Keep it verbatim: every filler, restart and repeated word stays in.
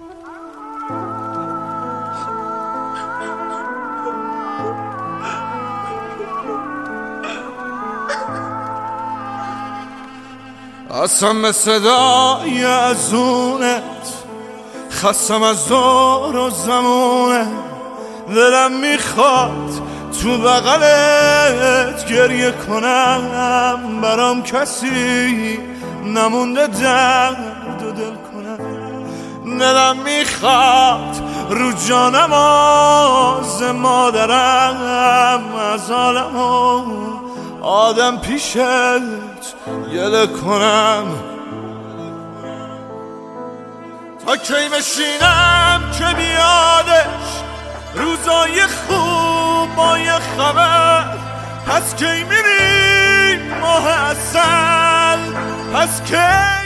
اصلا به صدای ازونت خستم از دور و زمونه، دلم میخواد تو بغلت گریه کنم، برام کسی نمونده درد و دل کنم. دلم میخواد رو جانم آز مادرم، از عالم و آدم پیشت گله کنم. تا کی بشینم که بیادش روزای خوب با یه خبر؟ پس کی میریم ماه اصل؟ پس کی